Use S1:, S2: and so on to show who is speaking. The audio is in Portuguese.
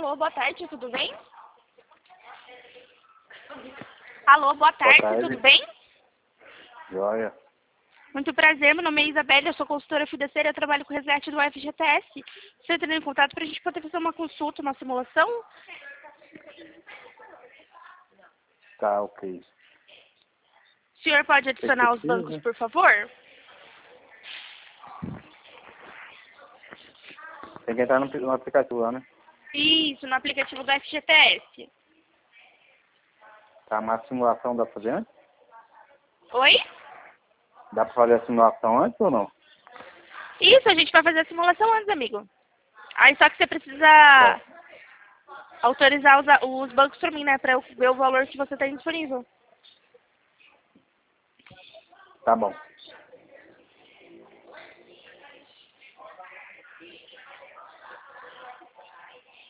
S1: Alô, boa tarde, tudo bem? Alô, boa tarde, tudo bem?
S2: Joia.
S1: Muito prazer, meu nome é Isabela, eu sou consultora financeira, eu trabalho com o resgate do FGTS. Você entrando em contato para a gente poder fazer uma consulta, uma simulação?
S2: Tá, ok.
S1: O senhor pode adicionar os bancos, por favor?
S2: Tem que entrar no aplicativo lá, né?
S1: Isso, no aplicativo do FGTS.
S2: Tá, mas a simulação dá pra fazer antes?
S1: Oi?
S2: Dá pra fazer a simulação antes ou não?
S1: Isso, a gente vai fazer a simulação antes, amigo. Aí só que você precisa
S2: Tá,
S1: autorizar os bancos para mim, né? Para eu ver o valor que você tem disponível.
S2: tá bom.